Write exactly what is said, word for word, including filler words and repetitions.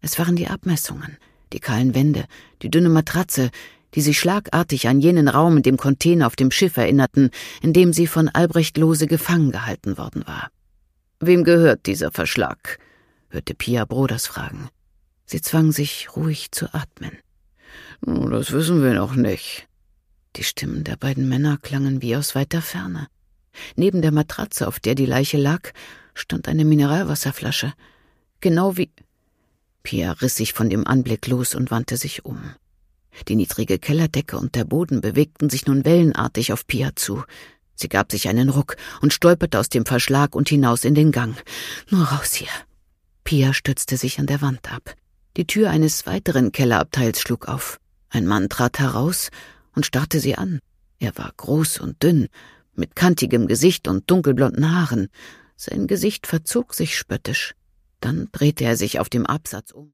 Es waren die Abmessungen, die kahlen Wände, die dünne Matratze, die sie schlagartig an jenen Raum in dem Container auf dem Schiff erinnerten, in dem sie von Albrecht Lohse gefangen gehalten worden war. »Wem gehört dieser Verschlag?« hörte Pia Broders fragen. Sie zwang sich, ruhig zu atmen. »Oh, das wissen wir noch nicht.« Die Stimmen der beiden Männer klangen wie aus weiter Ferne. Neben der Matratze, auf der die Leiche lag, stand eine Mineralwasserflasche. Genau wie... Pia riss sich von dem Anblick los und wandte sich um. Die niedrige Kellerdecke und der Boden bewegten sich nun wellenartig auf Pia zu. Sie gab sich einen Ruck und stolperte aus dem Verschlag und hinaus in den Gang. »Nur raus hier!« Pia stützte sich an der Wand ab. Die Tür eines weiteren Kellerabteils schlug auf. Ein Mann trat heraus und starrte sie an. Er war groß und dünn, mit kantigem Gesicht und dunkelblonden Haaren. Sein Gesicht verzog sich spöttisch. Dann drehte er sich auf dem Absatz um.